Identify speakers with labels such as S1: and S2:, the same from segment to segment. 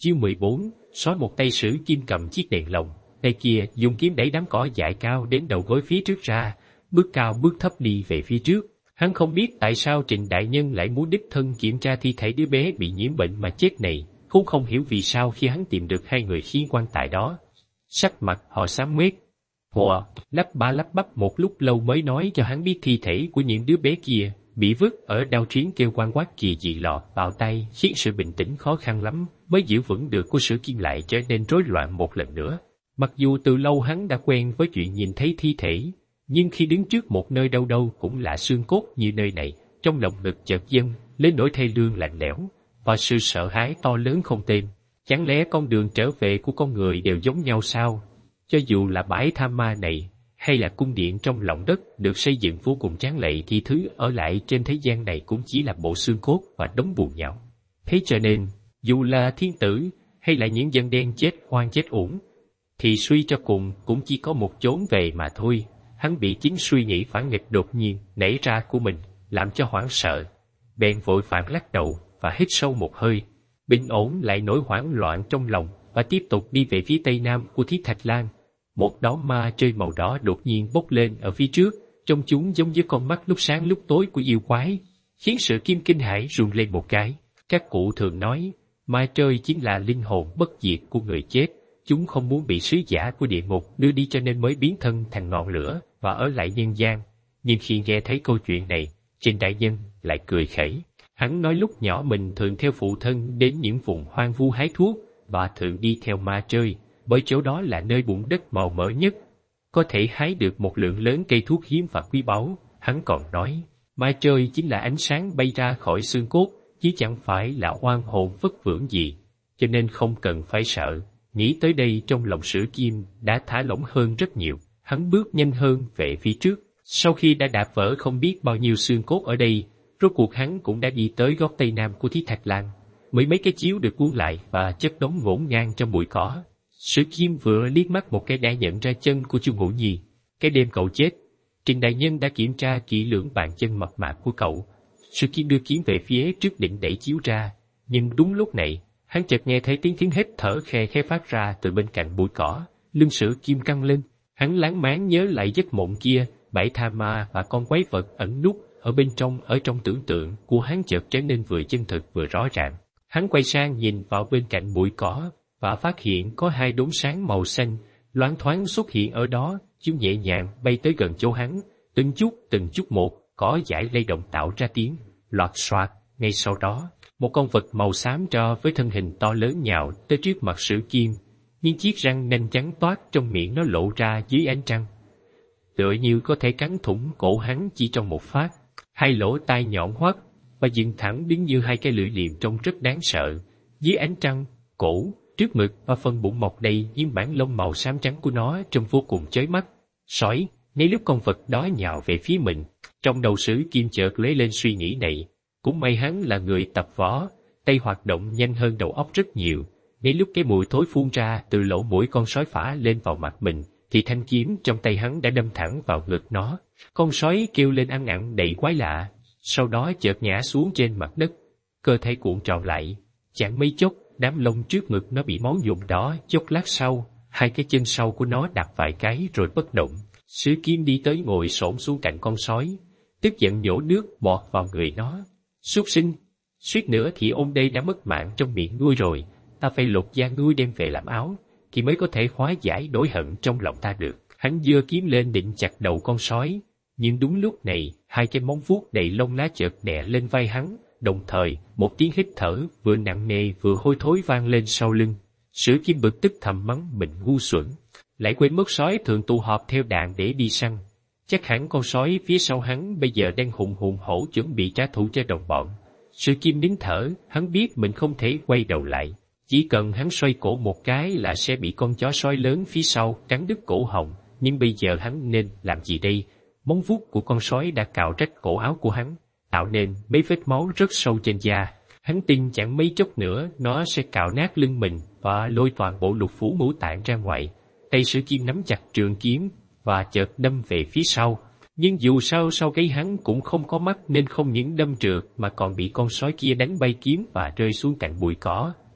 S1: Chương 14, sói một tay sử kim cầm chiếc đèn lồng, tay kia dùng kiếm đẩy đám cỏ dại cao đến đầu gối phía trước ra, bước cao bước thấp đi về phía trước. Hắn không biết tại sao Trịnh đại nhân lại muốn đích thân kiểm tra thi thể đứa bé bị nhiễm bệnh mà chết này, cũng không hiểu vì sao khi hắn tìm được hai người khiến quan tài đó. Sắc mặt họ xám ngoét. Họ lắp ba lắp bắp một lúc lâu mới nói cho hắn biết thi thể của những đứa bé kia bị vứt ở đao chiến kêu quan quát kỳ dị lọt vào tay, khiến sự bình tĩnh khó khăn lắm mới giữ vững được của Sử Kim lại trở nên rối loạn một lần nữa. Mặc dù từ lâu hắn đã quen với chuyện nhìn thấy thi thể, nhưng khi đứng trước một nơi đâu đâu cũng là xương cốt như nơi này, trong lòng ngực chợt dâng lên nỗi thê lương lạnh lẽo và sự sợ hãi to lớn không tên. Chẳng lẽ con đường trở về của con người đều giống nhau sao? Cho dù là bãi tham ma này hay là cung điện trong lòng đất được xây dựng vô cùng tráng lệ thì thứ ở lại trên thế gian này cũng chỉ là bộ xương cốt và đống bùn nhão. Thế cho nên, dù là thiên tử hay là những dân đen chết oan chết uổng, thì suy cho cùng cũng chỉ có một chốn về mà thôi. Hắn bị chính suy nghĩ phản nghịch đột nhiên nảy ra của mình làm cho hoảng sợ, bèn vội vàng lắc đầu và hít sâu một hơi, bình ổn lại nỗi hoảng loạn trong lòng và tiếp tục đi về phía tây nam của Thiết Thạch Lan. Một đám ma chơi màu đỏ đột nhiên bốc lên ở phía trước, trông chúng giống như con mắt lúc sáng lúc tối của yêu quái, khiến Sử Kim kinh hãi run lên một cái. Các cụ thường nói, ma chơi chính là linh hồn bất diệt của người chết. Chúng không muốn bị sứ giả của địa ngục đưa đi cho nên mới biến thân thành ngọn lửa và ở lại nhân gian. Nhưng khi nghe thấy câu chuyện này, Trịnh đại nhân lại cười khẩy. Hắn nói lúc nhỏ mình thường theo phụ thân đến những vùng hoang vu hái thuốc và thường đi theo ma chơi, bởi chỗ đó là nơi bùn đất màu mỡ nhất, có thể hái được một lượng lớn cây thuốc hiếm và quý báu. Hắn còn nói, ma chơi chính là ánh sáng bay ra khỏi xương cốt, chứ chẳng phải là oan hồn vất vưởng gì, cho nên không cần phải sợ. Nghĩ tới đây trong lòng Sử Kim đã thả lỏng hơn rất nhiều, hắn bước nhanh hơn về phía trước. Sau khi đã đạp vỡ không biết bao nhiêu xương cốt ở đây, rốt cuộc hắn cũng đã đi tới góc tây nam của Thiết Thạch Lan. Mấy cái chiếu được cuốn lại và chất đống ngổn ngang trong bụi cỏ. Sử Kim vừa liếc mắt một cái đã nhận ra chân của Chu Ngũ Nhi. Cái đêm cậu chết, Trịnh đại nhân đã kiểm tra kỹ lưỡng bàn chân mập mạp của cậu. Sử Kim đưa kiếm về phía trước định đẩy chiếu ra, nhưng đúng lúc này, hắn chợt nghe thấy tiếng hít thở khe khẽ phát ra từ bên cạnh bụi cỏ. Lưng Sử Kim căng lên, hắn láng máng nhớ lại giấc mộng kia, bãi tha ma và con quái vật ẩn núp ở bên trong. Ở trong tưởng tượng của hắn chợt trở nên vừa chân thực vừa rõ ràng. Hắn quay sang nhìn vào bên cạnh bụi cỏ và phát hiện có hai đốm sáng màu xanh loáng thoáng xuất hiện ở đó. Chúng nhẹ nhàng bay tới gần chỗ hắn, từng chút một, cỏ dại lay động tạo ra tiếng loạt xoạt. Ngay sau đó, một con vật màu xám tro với thân hình to lớn nhào tới trước mặt Sử Kim, nhưng chiếc răng nanh trắng toát trong miệng nó lộ ra dưới ánh trăng, tựa như có thể cắn thủng cổ hắn chỉ trong một phát. Hai lỗ tai nhọn hoắt và dựng thẳng đứng như hai cái lưỡi liềm trông rất đáng sợ. Dưới ánh trăng, cổ, trước ngực và phần bụng mọc đầy những bản lông màu xám trắng của nó trông vô cùng chói mắt. Sói, ngay lúc con vật đó nhào về phía mình, trong đầu Sử Kim chợt lóe lên suy nghĩ này. Cũng may hắn là người tập võ, tay hoạt động nhanh hơn đầu óc rất nhiều. Ngay lúc cái mùi thối phun ra từ lỗ mũi con sói phả lên vào mặt mình, thì thanh kiếm trong tay hắn đã đâm thẳng vào ngực nó. Con sói kêu lên ăn ặn đầy quái lạ, sau đó chợt ngã xuống trên mặt đất, cơ thể cuộn tròn lại. Chẳng mấy chốc, đám lông trước ngực nó bị máu nhuộm đỏ. Chốc lát sau, hai cái chân sau của nó đạp vài cái rồi bất động. Sử Kim đi tới ngồi xổm xuống cạnh con sói, tức giận nhổ nước bọt vào người nó. Súc sinh, suýt nữa thì ôn đây đã mất mạng trong miệng ngươi rồi. Ta phải lột da ngươi đem về làm áo, thì mới có thể hóa giải nỗi hận trong lòng ta được. Hắn giơ kiếm lên định chặt đầu con sói, nhưng đúng lúc này, hai cái móng vuốt đầy lông lá chợt đè lên vai hắn, đồng thời một tiếng hít thở vừa nặng nề vừa hôi thối vang lên sau lưng. Sử Kim bực tức thầm mắng mình ngu xuẩn, lại quên mất sói thường tụ họp theo đàn để đi săn. Chắc hẳn con sói phía sau hắn bây giờ đang hùng hổ chuẩn bị trả thù cho đồng bọn. Sử Kim nín thở, hắn biết mình không thể quay đầu lại. Chỉ cần hắn xoay cổ một cái là sẽ bị con chó sói lớn phía sau cắn đứt cổ họng. Nhưng bây giờ hắn nên làm gì đây? Móng vuốt của con sói đã cào rách cổ áo của hắn, tạo nên mấy vết máu rất sâu trên da. Hắn tin chẳng mấy chốc nữa nó sẽ cào nát lưng mình và lôi toàn bộ lục phủ ngũ tạng ra ngoài. Tay Sử Kim nắm chặt trường kiếm và chợt đâm về phía sau. Nhưng dù sao sau gáy hắn cũng không có mắt nên không những đâm trượt mà còn bị con sói kia đánh bay kiếm và rơi xuống cạnh bụi cỏ.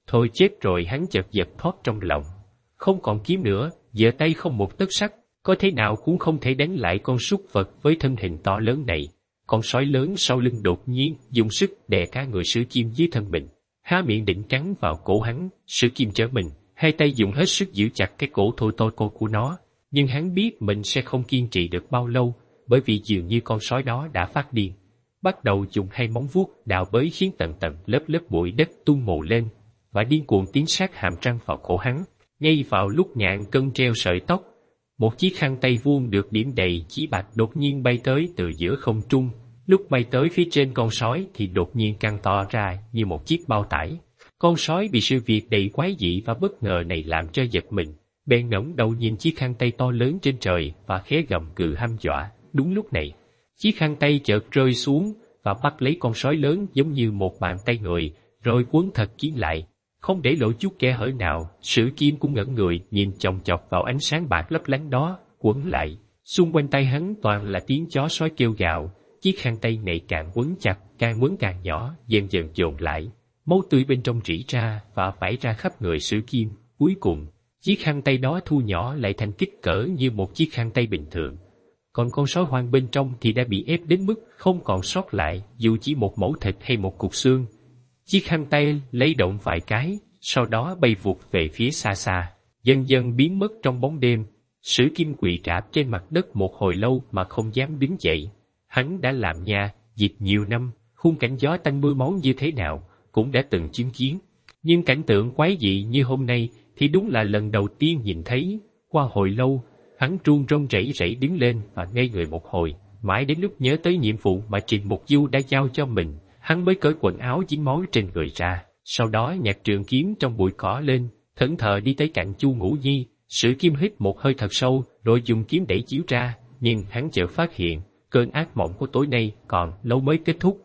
S1: Thôi chết rồi, hắn chợt giật thót trong lòng. Không còn kiếm nữa, giờ tay không một tấc sắt, có thế nào cũng không thể đánh lại con súc vật với thân hình to lớn này. Con sói lớn sau lưng đột nhiên dùng sức đè cả người Sử Kim dưới thân mình, há miệng định cắn vào cổ hắn. Sử Kim trở mình, hai tay dùng hết sức giữ chặt cái cổ thô to của nó, nhưng hắn biết mình sẽ không kiên trì được bao lâu, bởi vì dường như con sói đó đã phát điên, bắt đầu dùng hai móng vuốt đào bới khiến tầng tầng lớp lớp bụi đất tung mù lên, và điên cuồng tiến sát hàm răng vào cổ hắn. Ngay vào lúc Ngạn Cân treo sợi tóc, một chiếc khăn tay vuông được điểm đầy chỉ bạc đột nhiên bay tới từ giữa không trung. Lúc bay tới phía trên con sói thì đột nhiên căng to ra như một chiếc bao tải. Con sói bị sự việc đầy quái dị và bất ngờ này làm cho giật mình, bèn ngẩng đầu nhìn chiếc khăn tay to lớn trên trời và khẽ gầm cừ hăm dọa. Đúng lúc này, chiếc khăn tay chợt rơi xuống và bắt lấy con sói lớn giống như một bàn tay người, rồi quấn thật kín lại, không để lộ chút kẽ hở nào. Sử Kim cũng ngẩn người nhìn chòng chọc vào ánh sáng bạc lấp lánh đó, quấn lại. Xung quanh tay hắn toàn là tiếng chó sói kêu gào. Chiếc khăn tay ngày càng quấn chặt, càng quấn càng nhỏ, dần dần dồn lại. Máu tươi bên trong rỉ ra và vẩy ra khắp người Sử Kim. Cuối cùng, chiếc khăn tay đó thu nhỏ lại thành kích cỡ như một chiếc khăn tay bình thường. Còn con sói hoang bên trong thì đã bị ép đến mức không còn sót lại dù chỉ một mẩu thịt hay một cục xương. Chiếc khăn tay lay động vài cái, sau đó bay vụt về phía xa xa, dần dần biến mất trong bóng đêm. Sử Kim quỳ rạp trên mặt đất một hồi lâu mà không dám đứng dậy. Hắn đã làm nha dịch nhiều năm, khung cảnh gió tanh mưa máu như thế nào cũng đã từng chứng kiến, nhưng cảnh tượng quái dị như hôm nay thì đúng là lần đầu tiên nhìn thấy. Qua hồi lâu, hắn run run rẩy rẩy đứng lên và ngây người một hồi, mãi đến lúc nhớ tới nhiệm vụ mà Trình Mục Du đã giao cho mình, hắn mới cởi quần áo dính máu trên người ra. Sau đó nhặt trường kiếm trong bụi cỏ lên, thẫn thờ đi tới cạnh Chu Ngũ Nhi. Sử Kim hít một hơi thật sâu, rồi dùng kiếm đẩy chiếu ra, nhưng hắn chợt phát hiện cơn ác mộng của tối nay còn lâu mới kết thúc.